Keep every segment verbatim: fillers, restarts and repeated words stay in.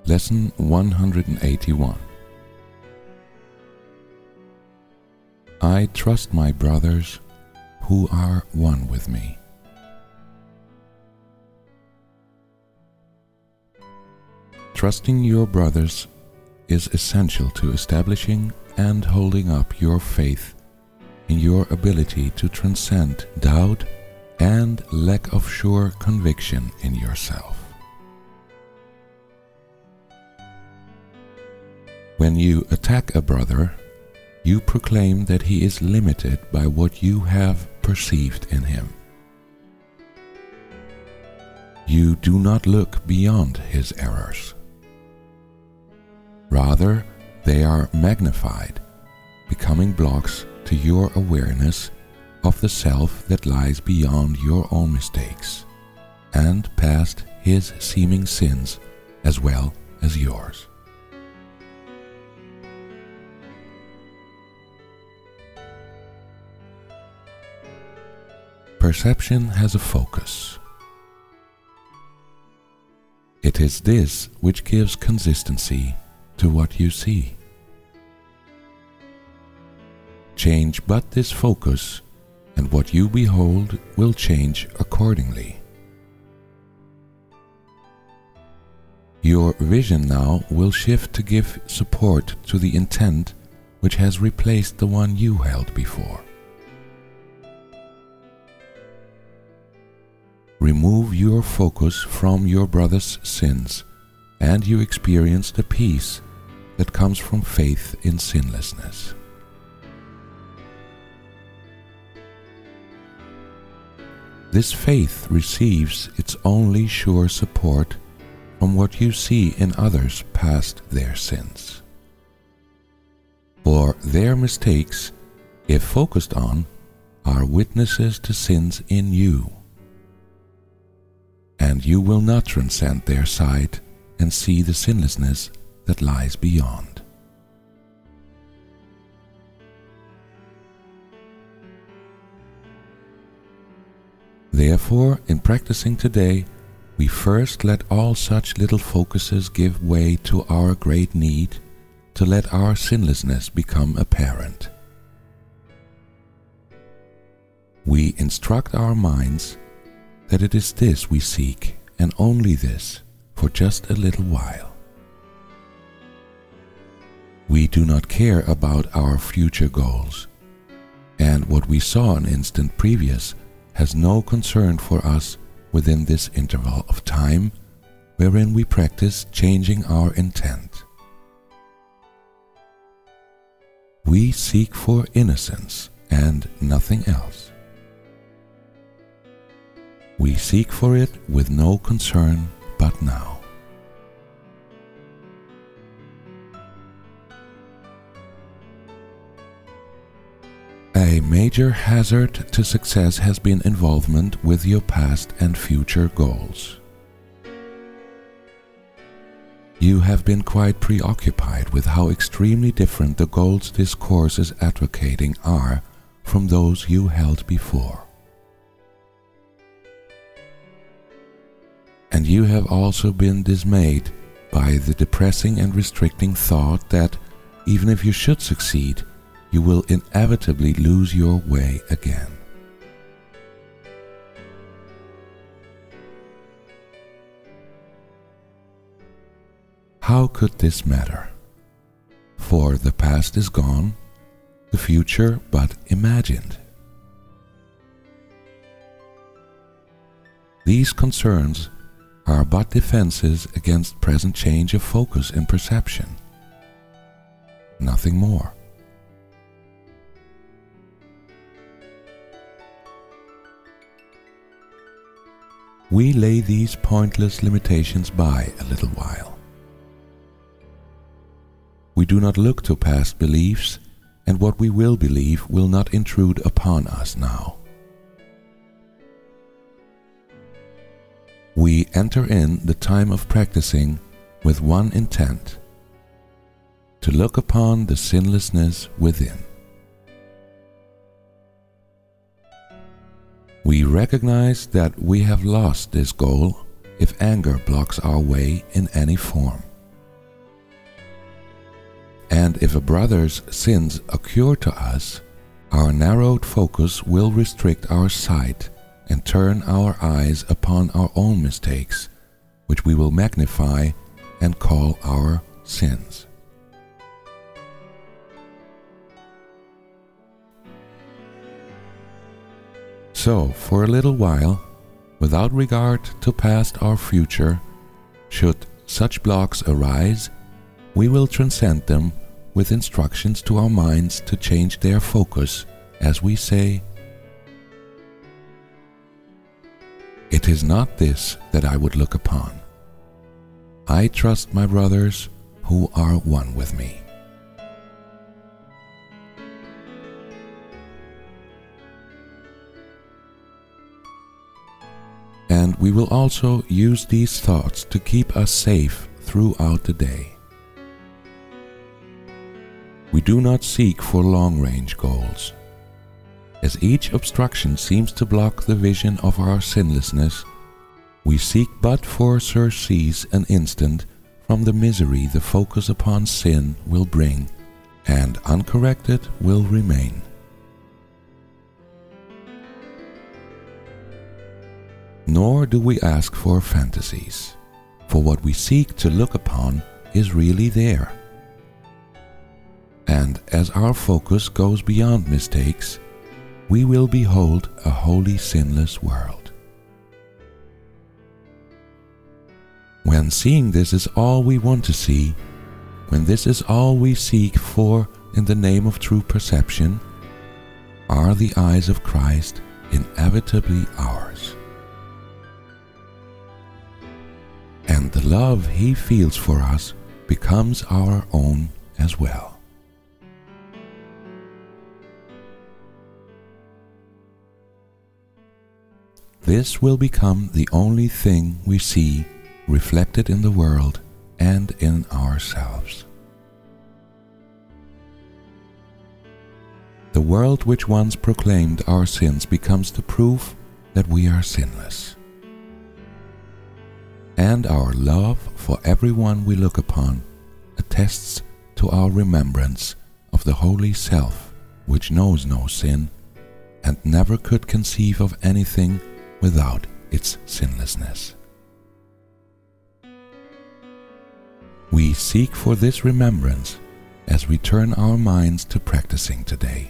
Lesson one hundred eighty-one. I trust my brothers who are one with me. Trusting your brothers is essential to establishing and holding up your faith in your ability to transcend doubt and lack of sure conviction in yourself. When you attack a brother, you proclaim that he is limited by what you have perceived in him. You do not look beyond his errors. Rather, they are magnified, becoming blocks to your awareness of the self that lies beyond your own mistakes and past his seeming sins as well as yours. Perception has a focus. It is this which gives consistency to what you see. Change but this focus, and what you behold will change accordingly. Your vision now will shift to give support to the intent which has replaced the one you held before. Remove your focus from your brother's sins, and you experience the peace that comes from faith in sinlessness. This faith receives its only sure support from what you see in others past their sins. For their mistakes, if focused on, are witnesses to sins in you. And you will not transcend their sight and see the sinlessness that lies beyond. Therefore, in practicing today, we first let all such little focuses give way to our great need to let our sinlessness become apparent. We instruct our minds that it is this we seek, and only this, for just a little while. We do not care about our future goals, and what we saw an instant previous has no concern for us within this interval of time wherein we practice changing our intent. We seek for innocence and nothing else. We seek for it with no concern but now. A major hazard to success has been involvement with your past and future goals. You have been quite preoccupied with how extremely different the goals this course is advocating are from those you held before. And you have also been dismayed by the depressing and restricting thought that, even if you should succeed, you will inevitably lose your way again. How could this matter? For the past is gone, the future but imagined. These concerns are but defenses against present change of focus and perception. Nothing more. We lay these pointless limitations by a little while. We do not look to past beliefs, and what we will believe will not intrude upon us now. We enter in the time of practicing with one intent: to look upon the sinlessness within. We recognize that we have lost this goal if anger blocks our way in any form. And if a brother's sins occur to us, our narrowed focus will restrict our sight and turn our eyes upon our own mistakes, which we will magnify and call our sins. So, for a little while, without regard to past or future, should such blocks arise, we will transcend them with instructions to our minds to change their focus as we say, "It is not this that I would look upon. I trust my brothers who are one with me." And we will also use these thoughts to keep us safe throughout the day. We do not seek for long-range goals. As each obstruction seems to block the vision of our sinlessness, we seek but for surcease an instant from the misery the focus upon sin will bring, and uncorrected will remain. Nor do we ask for fantasies, for what we seek to look upon is really there. And as our focus goes beyond mistakes, we will behold a wholly sinless world. When seeing this is all we want to see, when this is all we seek for in the name of true perception, are the eyes of Christ inevitably ours. And the love He feels for us becomes our own as well. This will become the only thing we see reflected in the world and in ourselves. The world which once proclaimed our sins becomes the proof that we are sinless. And our love for everyone we look upon attests to our remembrance of the Holy Self which knows no sin and never could conceive of anything without its sinlessness. We seek for this remembrance as we turn our minds to practicing today.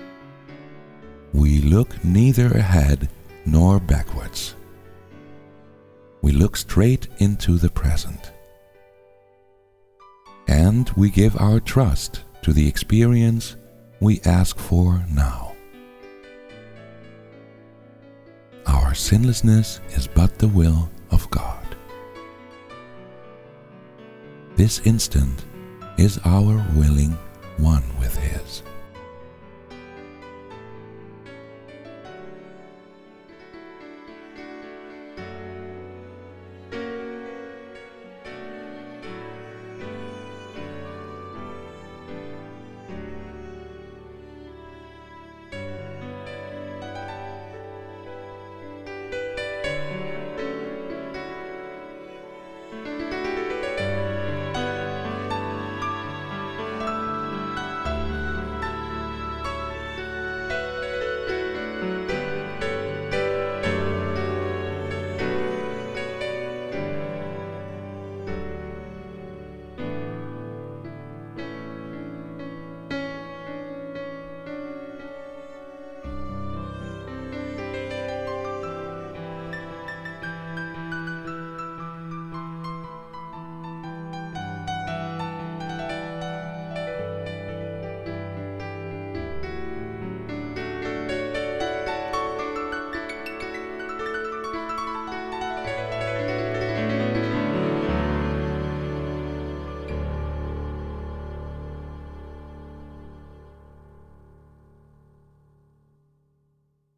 We look neither ahead nor backwards. We look straight into the present. And we give our trust to the experience we ask for now. Our sinlessness is but the will of God. This instant is our willing one with His.